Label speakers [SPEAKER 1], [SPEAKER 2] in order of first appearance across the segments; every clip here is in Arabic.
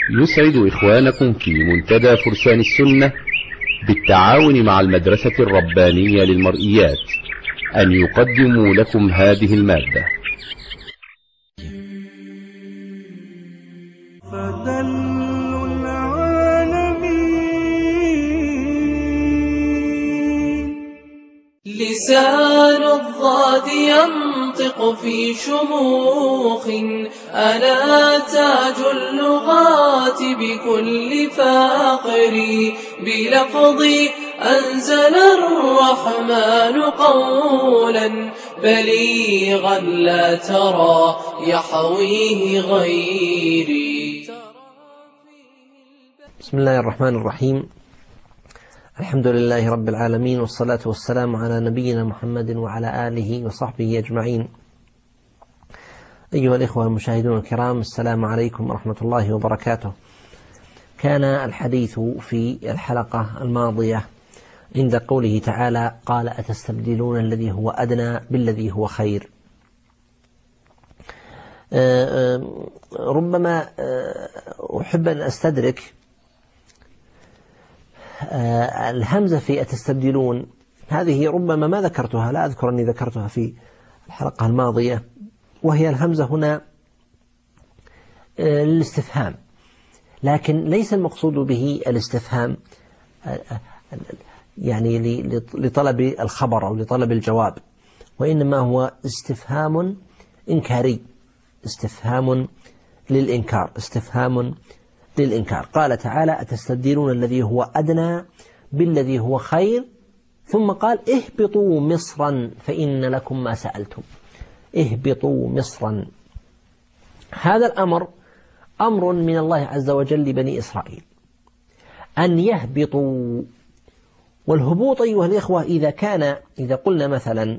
[SPEAKER 1] يسعد إخوانكم في منتدى فرسان السنة بالتعاون مع المدرسة الربانية للمرئيات أن يقدموا لكم هذه المادة.
[SPEAKER 2] لسان الضاد ينطق في شموخ، أنا تاج اللغات بكل فاخر، بلفظي أنزل الرحمن قولا بليغا لا ترى يحويه غيري.
[SPEAKER 3] بسم الله الرحمن الرحيم. الحمد لله رب العالمين، والصلاة والسلام على نبينا محمد وعلى آله وصحبه أجمعين. أيها الإخوة المشاهدون الكرام، السلام عليكم ورحمة الله وبركاته. كان الحديث في الحلقة الماضية عند قوله تعالى: قال أتستبدلون الذي هو أدنى بالذي هو خير. ربما أحب أن أستدرك الهمزة في أتستبدلون هذه، ربما ما ذكرتها، لا أذكر أني ذكرتها في الحلقة الماضية، وهي الهمزة هنا للاستفهام، لكن ليس المقصود به الاستفهام يعني لطلب الخبر أو لطلب الجواب، وإنما هو استفهام إنكاري، استفهام للإنكار، استفهام للإنكار. قال تعالى: أتستبدلون الذي هو أدنى بالذي هو خير، ثم قال: اهبطوا مصرا فإن لكم ما سألتم. اهبطوا مصرا، هذا الأمر أمر من الله عز وجل لبني إسرائيل أن يهبطوا. والهبوط أيها الإخوة إذا قلنا مثلا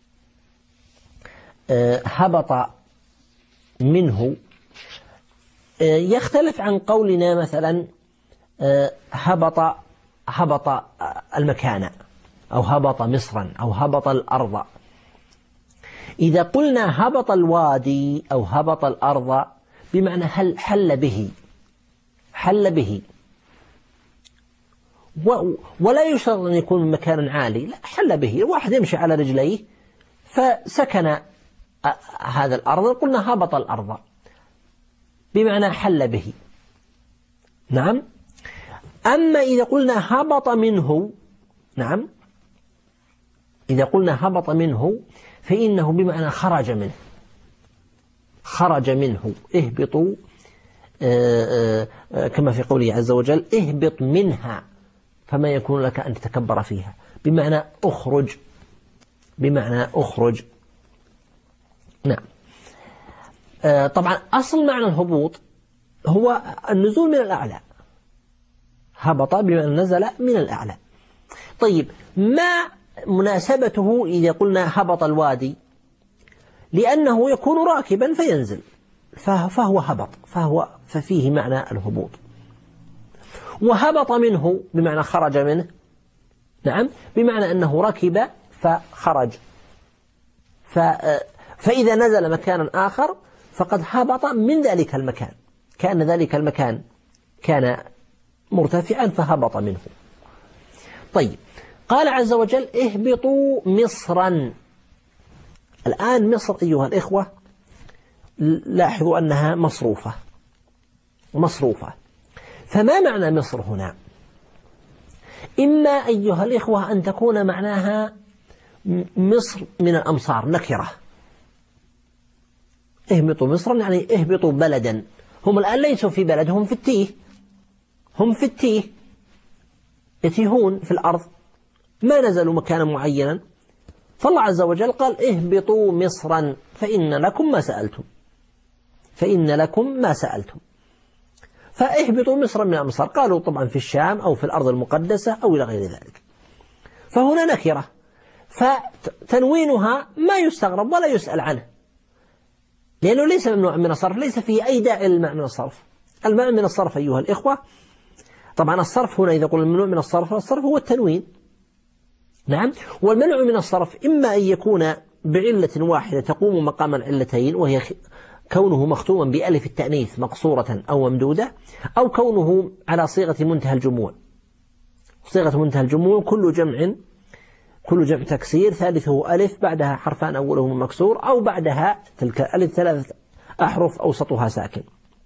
[SPEAKER 3] هبط منه، يختلف عن قولنا مثلا هبط المكان، أو هبط مصرا، أو هبط الأرض. إذا قلنا هبط الوادي أو هبط الأرض بمعنى حل به، ولا يشترط أن يكون من مكان عالي، لا، حل به. الواحد يمشي على رجليه فسكن هذا الأرض، قلنا هبط الأرض بمعنى حل به. نعم. أما إذا قلنا هبط منه، نعم، إذا قلنا هبط منه فإنه بمعنى خرج منه. خرج منه، اهبطوا كما في قوله عز وجل: اهبط منها فما يكون لك أن تتكبر فيها، بمعنى أخرج، بمعنى أخرج. نعم. طبعا أصل معنى الهبوط هو النزول من الأعلى، هبط بمعنى نزل من الأعلى. طيب، ما مناسبته إذا قلنا هبط الوادي؟ لأنه يكون راكبا فينزل، فهو هبط، ففيه معنى الهبوط. وهبط منه بمعنى خرج منه، نعم، بمعنى أنه ركب فخرج، فإذا نزل مكانا آخر فقد هبط من ذلك المكان، كأن ذلك المكان كان مرتفعا فهبط منه. طيب، قال عز وجل: اهبطوا مصرا. الآن مصر أيها الإخوة لاحظوا أنها مصروفة. فما معنى مصر هنا؟ إما أيها الإخوة أن تكون معناها مصر من الأمصار، نكرة. اهبطوا مصرا يعني اهبطوا بلدا. هم الآن ليسوا في بلد، هم في التيه، يتيهون في الأرض، ما نزلوا مكانا معينا. فالله عز وجل قال: اهبطوا مصرا فإن لكم ما سألتم. فاهبطوا مصرا من الأمصار، قالوا طبعا في الشام أو في الأرض المقدسة أو إلى غير ذلك. فهنا نكرة، فتنوينها ما يستغرب ولا يسأل عنه، لأنه ليس ممنوع من الصرف، ليس فيه أي داعي للمنع من الصرف. المنع من الصرف أيها الإخوة، طبعا الصرف هنا إذا قلنا الممنوع من الصرف، الصرف هو التنوين. نعم. والمنع من الصرف إما أن يكون بعلة واحدة تقوم مقام العلتين، وهي كونه مختوما بألف التأنيث مقصورة أو ممدودة، أو كونه على صيغة منتهى الجموع. صيغة منتهى الجموع كل جمع تكسير ثالثه ألف بعدها حرفان أولهما مكسور، أو بعدها تلك الألف 3 أحرف أوسطها ساكن.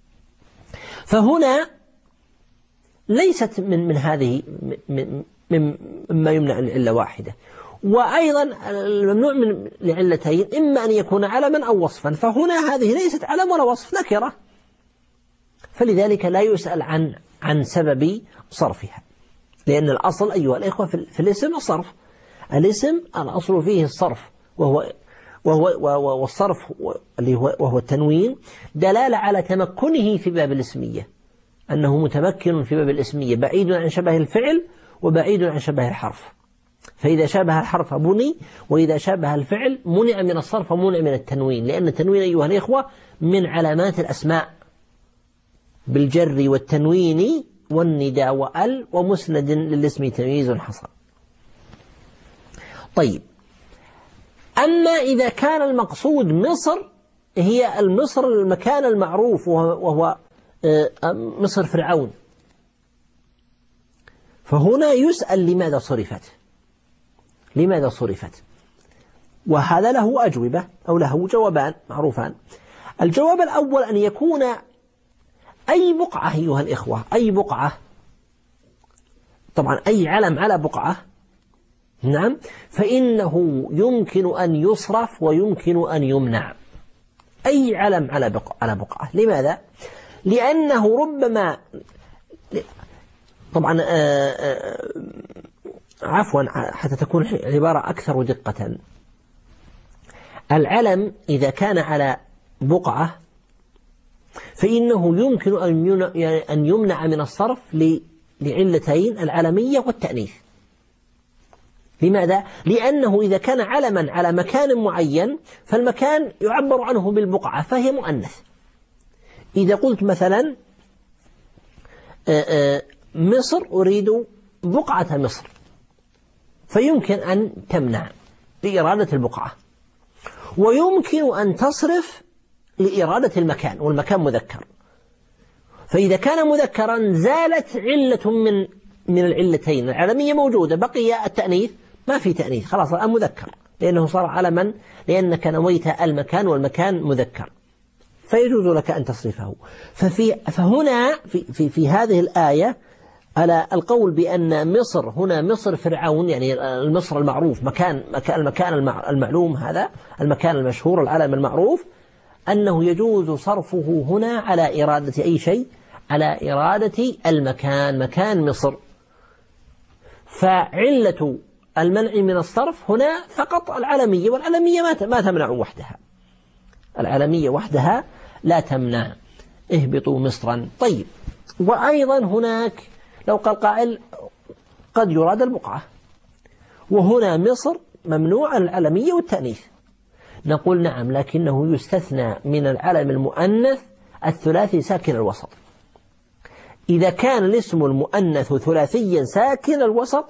[SPEAKER 3] فهنا ليست من هذه مما يمنع العلة واحدة. وأيضا الممنوع من لعلتين إما أن يكون علما أو وصفا، فهنا هذه ليست علم ولا وصف، نكرة، فلذلك لا يسأل عن سبب صرفها، لأن الأصل أيها الإخوة في الاسم الصرف. الاسم الأصل فيه الصرف، والصرف وهو التنوين دلالة على تمكنه في باب الاسمية، أنه متمكن في باب الاسمية، بعيد عن شبه الفعل وبعيد عن شبه الحرف. فإذا شابه الحرف بني، وإذا شابه الفعل منع من الصرف ومنع من التنوين، لأن التنوين أيها الإخوة من علامات الأسماء بالجر والتنوين والنداء وأل ومسند للاسم تمييز حصل. طيب، أما إذا كان المقصود مصر، هي المصر المكان المعروف وهو مصر فرعون، فهنا يسأل لماذا صرفت؟ وهذا له أجوبة أو له جوابان معروفان. الجواب الأول أن يكون أي بقعة أيها الإخوة، أي بقعة، طبعا أي علم على بقعة، نعم، فإنه يمكن أن يصرف ويمكن أن يمنع. أي علم على بقعة. لماذا؟ لأنه ربما، طبعا عفوا حتى تكون العبارة أكثر دقة، العلم إذا كان على بقعة فإنه يمكن أن يمنع من الصرف لعلتين: العلمية والتأنيث. لماذا؟ لأنه إذا كان علما على مكان معين فالمكان يعبر عنه بالبقعة فهي مؤنث. إذا قلت مثلا مصر، أريد بقعة مصر، فيمكن أن تمنع لإرادة البقعة، ويمكن أن تصرف لإرادة المكان، والمكان مذكر. فإذا كان مذكرا زالت علة من العلتين، العلمية موجودة، بقي التأنيث، ما في تأنيث، خلاص الآن مذكر لأنه صار علما، لأنك نويت المكان والمكان مذكر، فيجوز لك أن تصرفه. فهنا في هذه الآية على القول بأن مصر هنا مصر فرعون، يعني المصر المعروف، المكان المعلوم، هذا المكان المشهور، العلم المعروف، أنه يجوز صرفه هنا على إرادة أي شيء، على إرادة المكان، مكان مصر. فعلة المنع من الصرف هنا فقط العلمية، والعلمية ما تمنع وحدها، العلمية وحدها لا تمنع. اهبطوا مصرا. طيب، وأيضا هناك لو قال قائل قد يراد البقعة، وهنا مصر ممنوع العلمية والتأنيث، نقول نعم، لكنه يستثنى من العلم المؤنث الثلاثي ساكن الوسط. إذا كان الاسم المؤنث ثلاثيا ساكن الوسط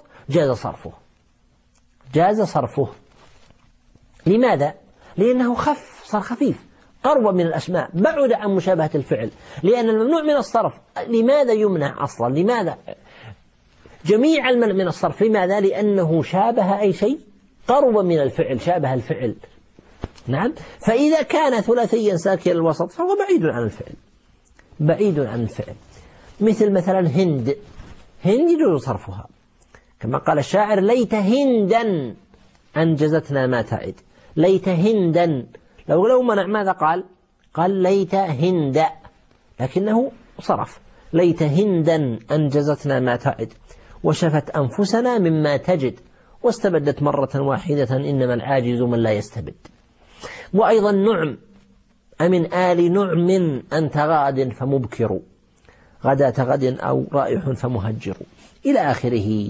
[SPEAKER 3] جاز صرفه. لماذا؟ لأنه صار خفيف، قرب من الأسماء، بعد عن مشابهة الفعل. لأن الممنوع من الصرف لماذا يمنع أصلا؟ لماذا جميع المنع من الصرف؟ لماذا؟ لأنه شابه أي شيء، قرب من الفعل، شابه الفعل. نعم. فإذا كان ثلاثيا ساكن الوسط فهو بعيد عن الفعل. مثلا هند يجوز صرفها، كما قال الشاعر: ليت هندا أنجزتنا ما تعد. ليت هندا، لو منع ماذا قال ليت هند، لكنه صرف. ليت هندا أنجزتنا ما تعد، وشفت أنفسنا مما تجد، واستبدت مرة واحدة، إنما العاجز من لا يستبد. وأيضا نعم: أمن آل نعم أنت غاد فمبكر، غداة غد أو رائح فمهجر، إلى آخره.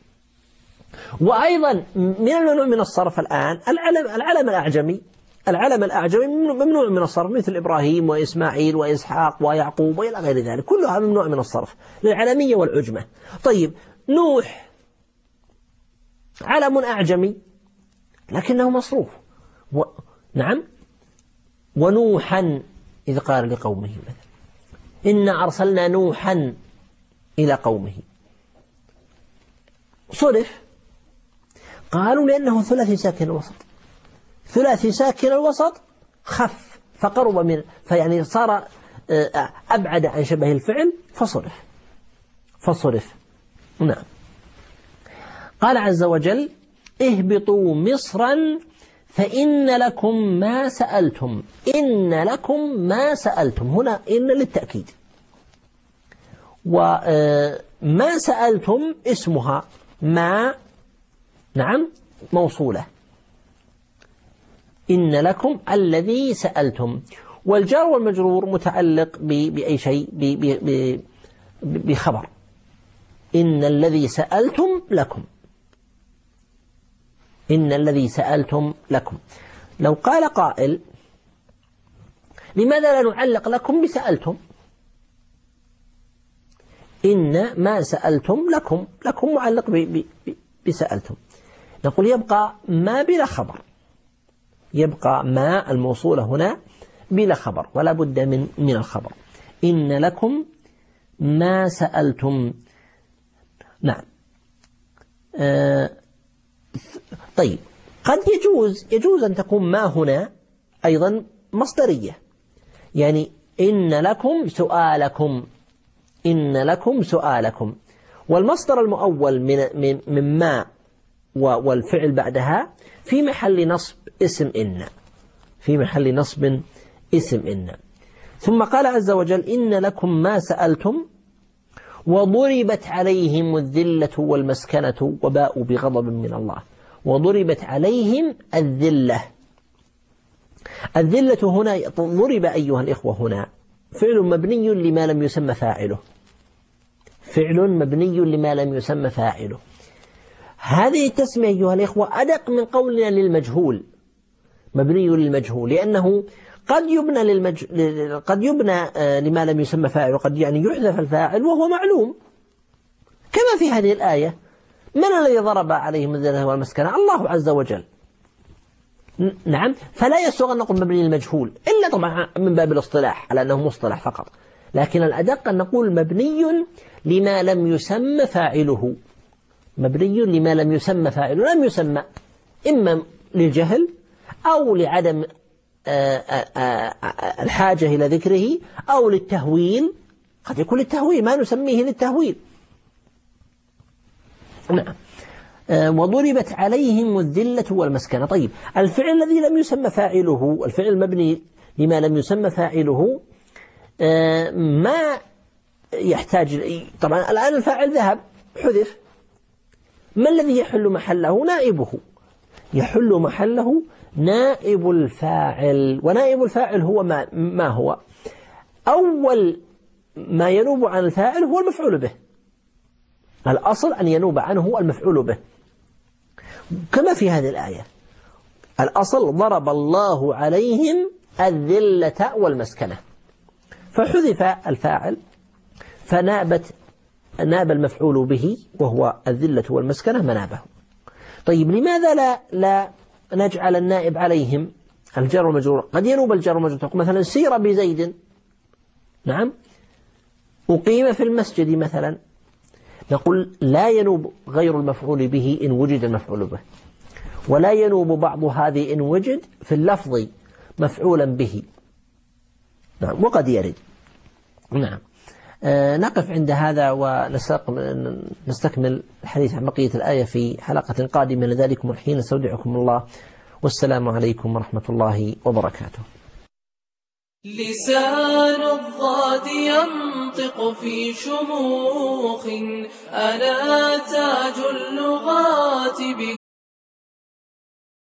[SPEAKER 3] وأيضا من الممنوع من الصرف الآن العلم الأعجمي ممنوع من الصرف، مثل إبراهيم وإسماعيل وإسحاق ويعقوب وإلى غير ذلك، كلها ممنوع من الصرف للعلمية والعجمة. طيب، نوح علم أعجمي لكنه مصروف، نعم. ونوحا إذ قال لقومه مثلا إنا أرسلنا نوحا إلى قومه، صرف. قالوا لأنه ثلاثي ساكن الوسط، ثلاثي ساكن الوسط خف فقرب من، فيعني صار أبعد عن شبه الفعل فصرف. نعم. قال عز وجل اهبطوا مصرا فإن لكم ما سألتم. إن لكم ما سألتم هنا إن للتأكيد، وما سألتم اسمها ما، نعم، موصولة. إن لكم الذي سألتم، والجار والمجرور متعلق بأي شيء، بخبر. إن الذي سألتم لكم، إن الذي سألتم لكم. لو قال قائل لماذا لا نعلق لكم بسألتم؟ إن ما سألتم لكم، لكم معلق بسألتم. نقول يبقى ما بلا خبر، يبقى ما الموصولة هنا بلا خبر، ولا بد من الخبر. إن لكم ما سألتم. نعم. طيب، قد يجوز أن تكون ما هنا أيضا مصدرية، يعني إن لكم سؤالكم، إن لكم سؤالكم، والمصدر المؤول من ما والفعل بعدها في محل نصب اسم إن، في محل نصب اسم إن. ثم قال عز وجل إن لكم ما سألتم وضربت عليهم الذلة والمسكنة وباءوا بغضب من الله. وضربت عليهم الذلة. الذلة هنا ضرب أيها الإخوة هنا فعل مبني لما لم يسمى فاعله، فعل مبني لما لم يسمى فاعله. هذه التسمية أيها الإخوة أدق من قولنا للمجهول، مبني للمجهول، لأنه قد يبنى لما لم يسمى فاعل، وقد يعني يحذف الفاعل وهو معلوم، كما في هذه الآية من الذي ضرب عليهم الذلة والمسكنة؟ الله عز وجل. نعم. فلا يسوغ أن نقول مبني للمجهول إلا طبعا من باب الاصطلاح على أنه مصطلح فقط، لكن الأدق أن نقول مبني لما لم يسمى فاعله، مبني لما لم يسمى فاعله. لم يسمى إما للجهل أو لعدم الحاجة إلى ذكره أو للتهويل، قد يكون للتهويل، ما نسميه للتهويل. نعم. وضربت عليهم الذلة والمسكنة. طيب، الفعل الذي لم يسمى فاعله، الفعل المبني لما لم يسمى فاعله، ما يحتاج، طبعا الآن الفاعل ذهب حذف، ما الذي يحل محله؟ نائبه، يحل محله نائب الفاعل. ونائب الفاعل هو ما هو؟ أول ما ينوب عن الفاعل هو المفعول به، الأصل أن ينوب عنه المفعول به، كما في هذه الآية. الأصل ضرب الله عليهم الذلة والمسكنة، فحذف الفاعل ناب المفعول به وهو الذلة والمسكنة منابه. طيب، لماذا لا نجعل النائب عليهم الجر والمجرور؟ قد ينوب الجر والمجرور، تقول مثلا سير بزيد، نعم، أقيم في المسجد مثلا، نقول لا ينوب غير المفعول به إن وجد المفعول به، ولا ينوب بعض هذه إن وجد في اللفظ مفعولا به. نعم، وقد يرد. نعم. نقف عند هذا ونستكمل الحديث عن بقية الآية في حلقة قادمة. لذلكم الحين استودعكم الله، والسلام عليكم ورحمة الله وبركاته.
[SPEAKER 2] لسان الضاد ينطق في شموخ، أنا تاج اللغات